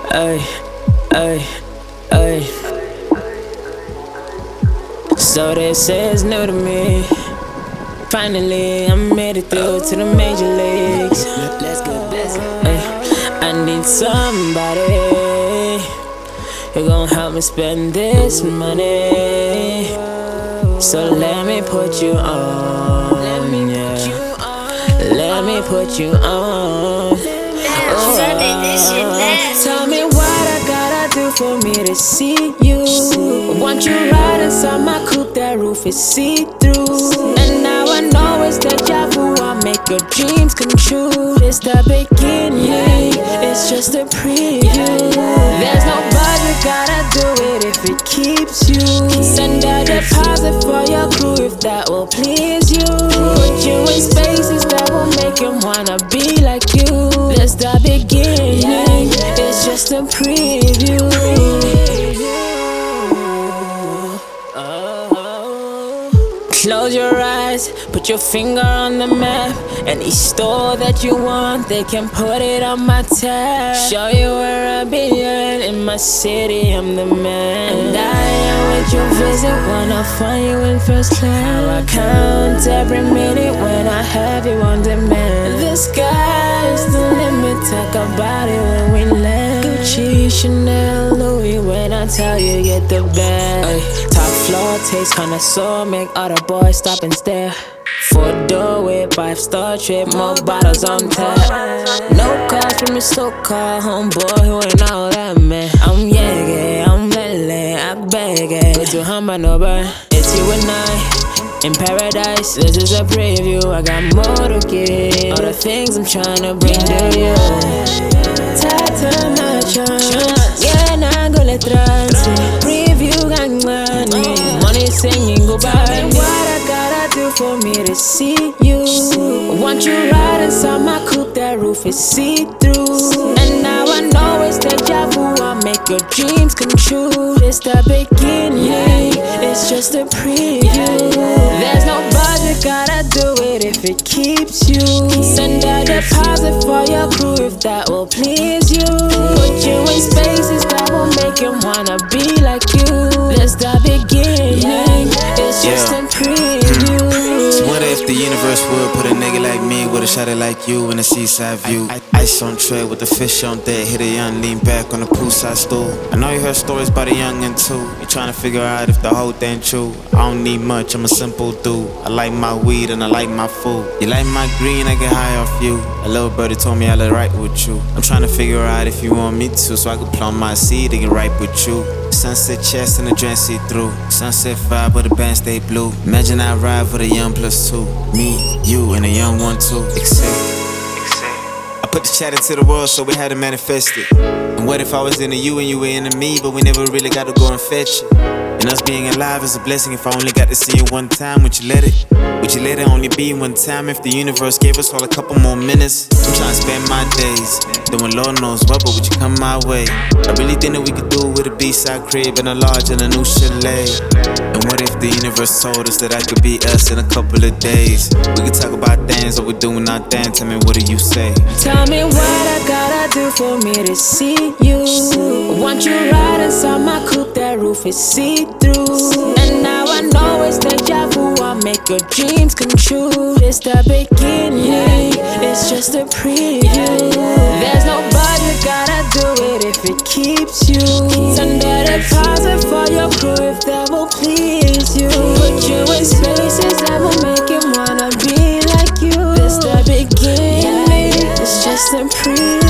Ay, ay, ay. So this is new to me. Finally, I made it through to the major leagues. Let's go, I need somebody who gon' help me spend this money. So let me put you on, yeah. Let me put you on. Tell me what I gotta do for me to see you. I want you right inside my coupe, that roof is see-through. And now I know it's deja vu, I'll make your dreams come true. It's the beginning, it's just a preview. There's no budget, gotta do it if it keeps you. Send a deposit for your crew if that will please you. Put you in spaces that will make him wanna be like you. That's the beginning, it's just a preview. Close your eyes, put your finger on the map. Any store that you want, they can put it on my tab. Show you where I be at, in my city, I'm the man. And I am what you visit when I find you in first class. I count every minute when I have you on demand. The sky's the limit, talk about it when we land. Gucci, Chanel, Louis, when I tell you get the bag. Top floor, taste connoisseur, make all the boys stop and stare. 4-door with 5-star trip, more bottles on tap. No calls from your so-called homeboy who ain't all that, man. I'm Yege, I'm Lele, I beg it. Put you on my number, it's you and I in paradise. This is a preview, I got more to give. All the things I'm trying to bring to you. Tata macho, yeah, nangole trance. Preview gang money, money singing goodbye. What I gotta do for me to see you? I want you right inside my coupe, that roof is see-through. And now I know it's deja vu, I'll make your dreams come true. It's the beginning, it's just a preview. There's no budget, gotta do it if it keeps you. Send a deposit for your crew if that will please you. Put you in spaces that will make him wanna be like you. That's the beginning, it's just a preview. So what if the universe would put a nigga like me with a shawty like you in a seaside view? Ice on tray with the fish on deck, hit a young, lean back on the poolside stool. I know you heard stories about a youngin' too. You tryna figure out if the whole thing true. I don't need much, I'm a simple dude. I like my weed and I like my food. You like my green, I get high off you. A little birdie told me I look right with you. I'm tryna figure out if you want me to, so I can plant my seed and get right with you. Sunset chest and the dress see through. Sunset vibe with the band stay blue. Imagine I ride with a young +2. Me, you, and a young one too. Except I put the chat into the world, so we had to manifest it. And what if I was into you and you were into me, but we never really got to go and fetch it? And us being alive is a blessing. If I only got to see you one time, would you let it? Would you let it only be one time if the universe gave us all a couple more minutes? I'm trying to spend my days doing Lord knows what, but would you come my way? I really think that we could do it with a B-side crib and a large and a new chalet. And what if the universe told us that I could be us in a couple of days? We could talk about things, what we're doing our thing. Tell me, what do you say? Tell me what I gotta do for me to see you. I want you right inside my coupe, that roof is see-through. And now I know it's deja vu, I'll make your dreams come true. It's the beginning, it's just a preview. There's no budget, gotta do it if it keeps you. Send a deposit for your crew if that will please you. Put you in spaces that will make him wanna be like you. It's the beginning, it's just a preview.